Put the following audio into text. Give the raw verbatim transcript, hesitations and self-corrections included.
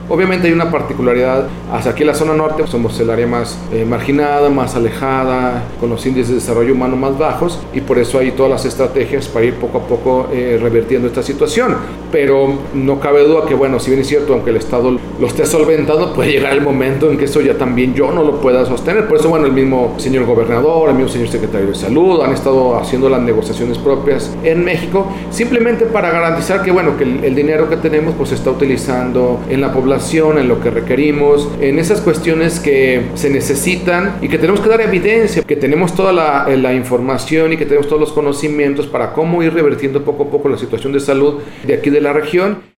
Obviamente hay una particularidad, hacia aquí en la zona norte somos el área más eh, marginada, más alejada, con los índices de desarrollo humano más bajos, y por eso hay todas las estrategias para ir poco a poco eh, revertiendo esta situación. Pero no cabe duda que, bueno, si bien es cierto, aunque el Estado lo esté solventando, puede llegar el momento en que eso ya también yo no lo pueda sostener. Por eso, bueno, el mismo señor gobernador, el mismo señor secretario de Salud han estado haciendo las negociaciones propias en México, simplemente para garantizar que, bueno, que el, el dinero que tenemos pues se está utilizando en la población, en lo que requerimos, en esas cuestiones que se necesitan y que tenemos que dar evidencia, que tenemos toda la, la información y que tenemos todos los conocimientos para cómo ir revertiendo poco a poco la situación de salud de aquí de la región.